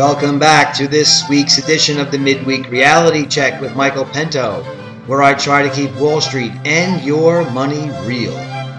Welcome back to this week's edition of the Midweek Reality Check with Michael Pinto, where I try to keep Wall Street and your money real.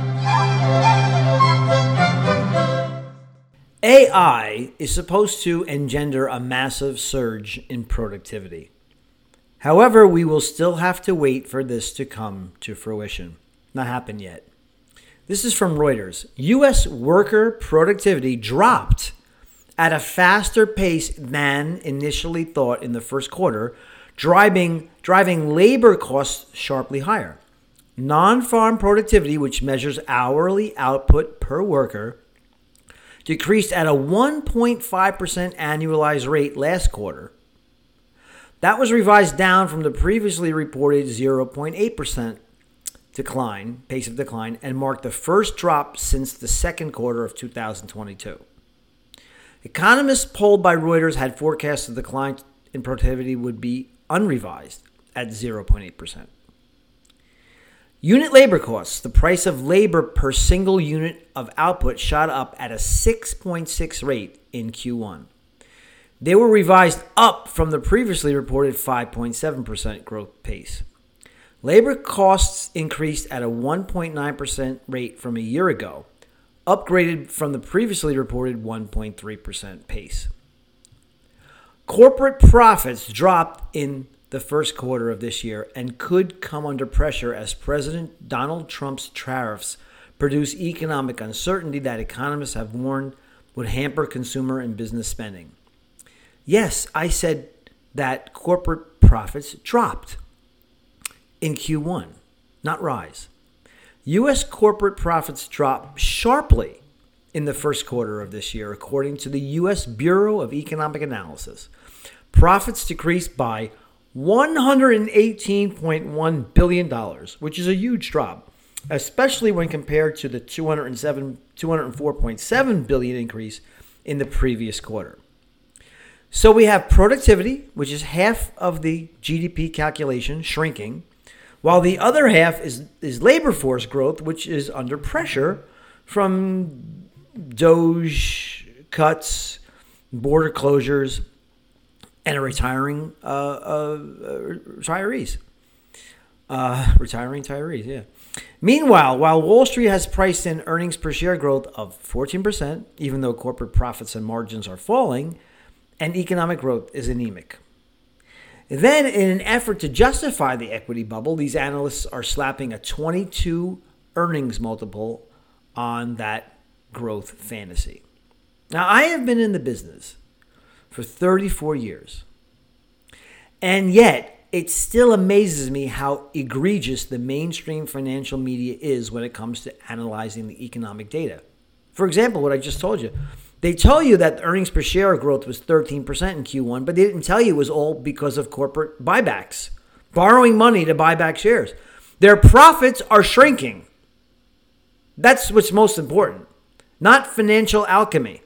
AI is supposed to engender a massive surge in productivity. However, we will still have to wait for this to come to fruition. Not happened yet. This is from Reuters. U.S. worker productivity dropped at a faster pace than initially thought in the first quarter, driving labor costs sharply higher. Non-farm productivity, which measures hourly output per worker, decreased at a 1.5% annualized rate last quarter. That was revised down from the previously reported 0.8% pace of decline, and marked the first drop since the second quarter of 2022. Economists polled by Reuters had forecast the decline in productivity would be unrevised at 0.8%. Unit labor costs, the price of labor per single unit of output, shot up at a 6.6 rate in Q1. They were revised up from the previously reported 5.7% growth pace. Labor costs increased at a 1.9% rate from a year ago, upgraded from the previously reported 1.3% pace. Corporate profits dropped in the first quarter of this year and could come under pressure as President Donald Trump's tariffs produce economic uncertainty that economists have warned would hamper consumer and business spending. Yes, I said that corporate profits dropped in Q1, not rise. U.S. corporate profits dropped sharply in the first quarter of this year, according to the U.S. Bureau of Economic Analysis. Profits decreased by $118.1 billion, which is a huge drop, especially when compared to the $204.7 billion increase in the previous quarter. So we have productivity, which is half of the GDP calculation, shrinking, while the other half is labor force growth, which is under pressure from DOGE cuts, border closures, and retiring retirees. Meanwhile, while Wall Street has priced in earnings per share growth of 14%, even though corporate profits and margins are falling, and economic growth is anemic. Then, in an effort to justify the equity bubble, these analysts are slapping a 22 earnings multiple on that growth fantasy. Now, I have been in the business for 34 years, and yet it still amazes me how egregious the mainstream financial media is when it comes to analyzing the economic data. For example, what I just told you. They tell you that the earnings per share growth was 13% in Q1, but they didn't tell you it was all because of corporate buybacks, borrowing money to buy back shares. Their profits are shrinking. That's what's most important, not financial alchemy.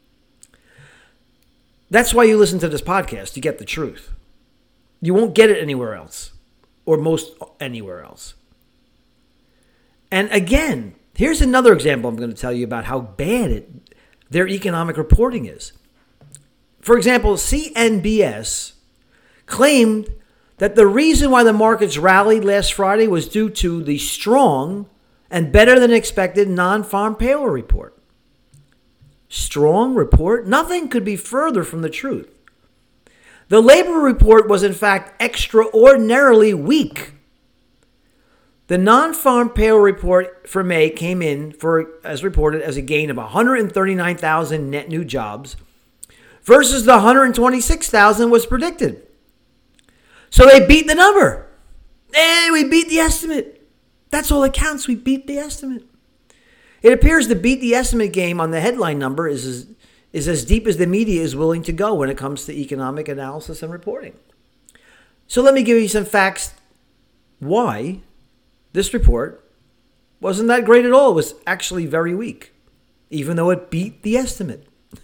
That's why you listen to this podcast, to get the truth. You won't get it anywhere else, or most anywhere else. And again, here's another example I'm going to tell you about how bad their economic reporting is. For example, CNBC claimed that the reason why the markets rallied last Friday was due to the strong and better than expected non-farm payroll report. Strong report? Nothing could be further from the truth. The labor report was in fact extraordinarily weak. The non-farm payroll report for May came in as reported as a gain of 139,000 net new jobs versus the 126,000 was predicted. So they beat the number. Hey, we beat the estimate. That's all that counts. We beat the estimate. It appears the beat the estimate game on the headline number is as deep as the media is willing to go when it comes to economic analysis and reporting. So let me give you some facts why this report wasn't that great at all. It was actually very weak, even though it beat the estimate.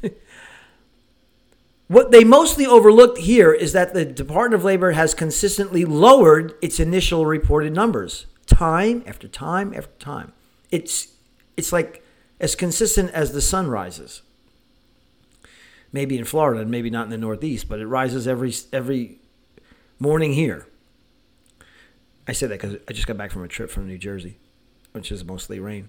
What they mostly overlooked here is that the Department of Labor has consistently lowered its initial reported numbers time after time after time. It's like as consistent as the sun rises. maybe in Florida and maybe not in the Northeast, but it rises every morning here. I say that because I just got back from a trip from New Jersey, which is mostly rain.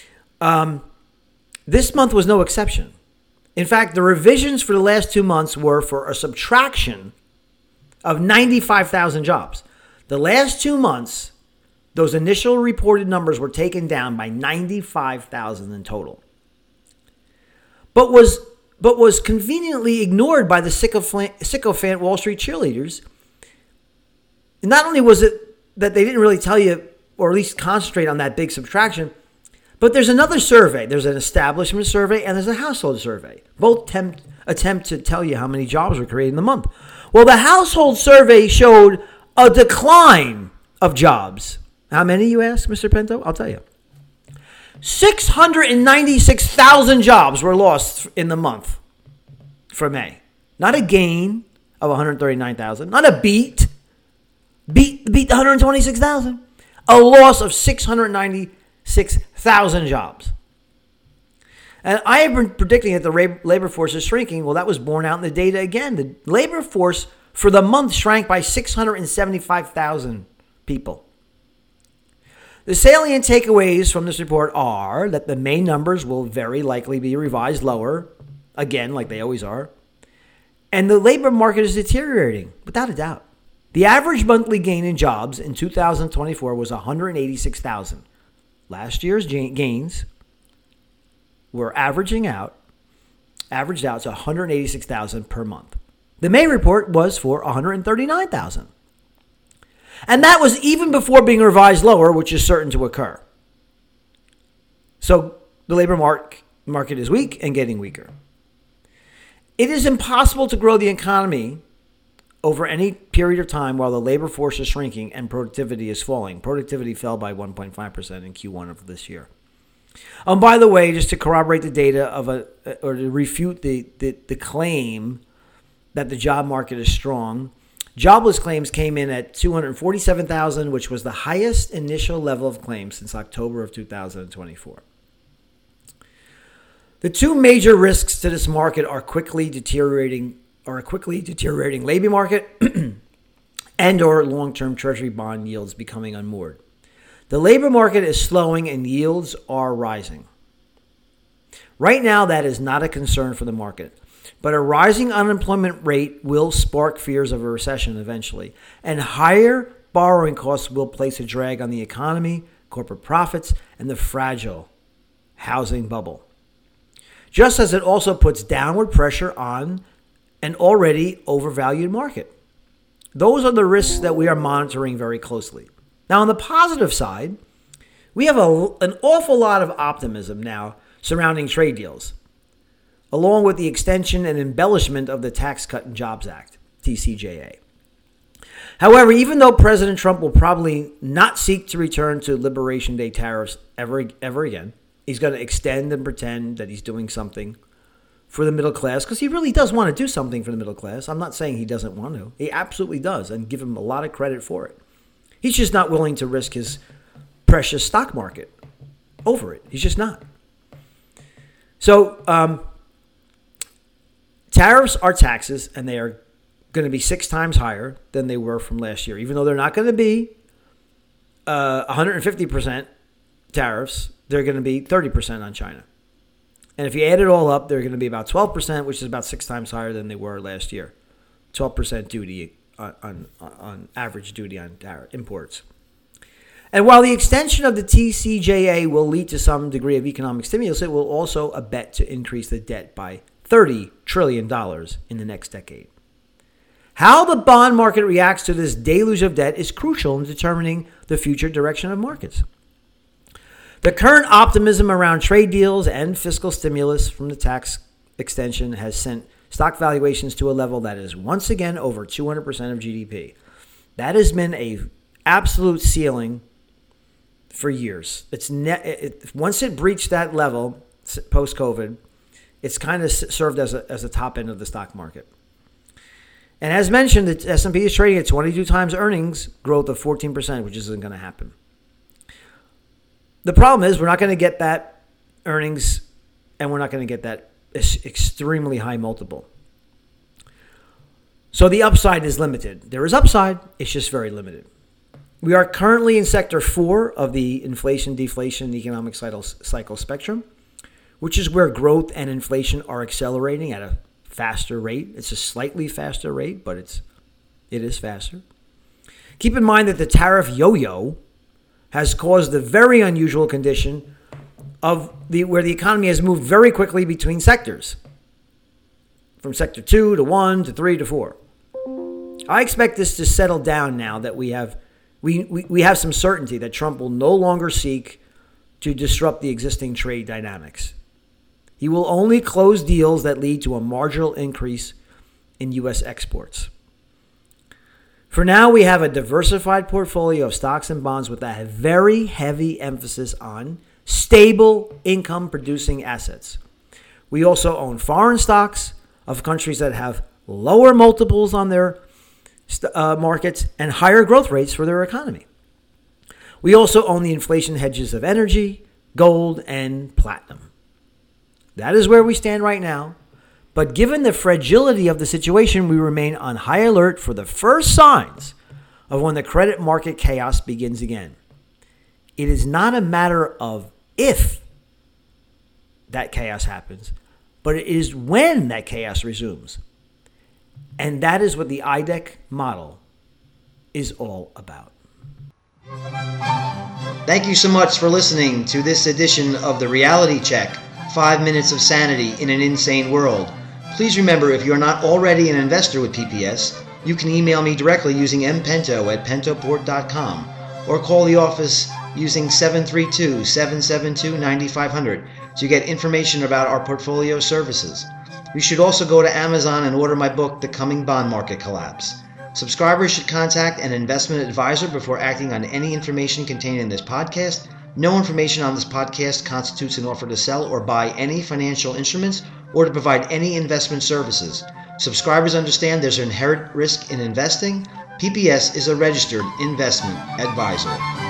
This month was no exception. In fact, the revisions for the last 2 months were for a subtraction of 95,000 jobs. The last 2 months, those initial reported numbers were taken down by 95,000 in total. But was conveniently ignored by the sycophant Wall Street cheerleaders. Not only was it that they didn't really tell you, or at least concentrate on that big subtraction, but there's another survey. There's an establishment survey and there's a household survey. Both attempt to tell you how many jobs were created in the month. Well, the household survey showed a decline of jobs. How many, you ask, Mr. Pinto? I'll tell you. 696,000 jobs were lost in the month for May. Not a gain of 139,000. Not a beat the 126,000. A loss of 696,000 jobs. And I have been predicting that the labor force is shrinking. Well, that was borne out in the data again. The labor force for the month shrank by 675,000 people. The salient takeaways from this report are that the May numbers will very likely be revised lower, again, like they always are. And the labor market is deteriorating, without a doubt. The average monthly gain in jobs in 2024 was 186,000. Last year's gains were averaged out to 186,000 per month. The May report was for 139,000. And that was even before being revised lower, which is certain to occur. So the labor market is weak and getting weaker. It is impossible to grow the economy over any period of time while the labor force is shrinking and productivity is falling. Productivity fell by 1.5% in Q1 of this year. By the way, just to corroborate the data or to refute the claim that the job market is strong, jobless claims came in at 247,000, which was the highest initial level of claims since October of 2024. The two major risks to this market are a quickly deteriorating labor market and or long-term treasury bond yields becoming unmoored. The labor market is slowing and yields are rising. Right now, that is not a concern for the market. But a rising unemployment rate will spark fears of a recession eventually, and higher borrowing costs will place a drag on the economy, corporate profits, and the fragile housing bubble. Just as it also puts downward pressure on an already overvalued market. Those are the risks that we are monitoring very closely. Now, on the positive side, we have an awful lot of optimism now surrounding trade deals, along with the extension and embellishment of the Tax Cut and Jobs Act, TCJA. However, even though President Trump will probably not seek to return to Liberation Day tariffs ever again, he's going to extend and pretend that he's doing something for the middle class, because he really does want to do something for the middle class. I'm not saying he doesn't want to. He absolutely does, and give him a lot of credit for it. He's just not willing to risk his precious stock market over it. He's just not. So, tariffs are taxes, and they are going to be 6 times higher than they were from last year. Even though they're not going to be 150% tariffs, they're going to be 30% on China. And if you add it all up, they're going to be about 12%, which is about 6 times higher than they were last year. 12% duty on average duty on imports. And while the extension of the TCJA will lead to some degree of economic stimulus, it will also abet to increase the debt by $30 trillion in the next decade. How the bond market reacts to this deluge of debt is crucial in determining the future direction of markets. The current optimism around trade deals and fiscal stimulus from the tax extension has sent stock valuations to a level that is once again over 200% of GDP. That has been an absolute ceiling for years. Once it breached that level post-COVID, it's kind of served as a top end of the stock market. And as mentioned, the S&P is trading at 22 times earnings growth of 14%, which isn't going to happen. The problem is we're not going to get that earnings, and we're not going to get that extremely high multiple. So the upside is limited. There is upside, it's just very limited. We are currently in sector 4 of the inflation-deflation economic cycle spectrum, which is where growth and inflation are accelerating at a faster rate. It's a slightly faster rate, but it is faster. Keep in mind that the tariff yo-yo has caused the very unusual condition of where the economy has moved very quickly between sectors, from sector 2 to 1 to 3 to 4. I expect this to settle down now that we have some certainty that Trump will no longer seek to disrupt the existing trade dynamics. He will only close deals that lead to a marginal increase in U.S. exports. For now, we have a diversified portfolio of stocks and bonds with a very heavy emphasis on stable income-producing assets. We also own foreign stocks of countries that have lower multiples on their markets and higher growth rates for their economy. We also own the inflation hedges of energy, gold, and platinum. That is where we stand right now. But given the fragility of the situation, we remain on high alert for the first signs of when the credit market chaos begins again. It is not a matter of if that chaos happens, but it is when that chaos resumes. And that is what the IDEC model is all about. Thank you so much for listening to this edition of The Reality Check, 5 Minutes of Sanity in an Insane World. Please remember, if you are not already an investor with PPS, you can email me directly using mpento@pentoport.com or call the office using 732-772-9500 to get information about our portfolio services. You should also go to Amazon and order my book, The Coming Bond Market Collapse. Subscribers should contact an investment advisor before acting on any information contained in this podcast. No information on this podcast constitutes an offer to sell or buy any financial instruments or to provide any investment services. Subscribers understand there's an inherent risk in investing. PPS is a registered investment advisor.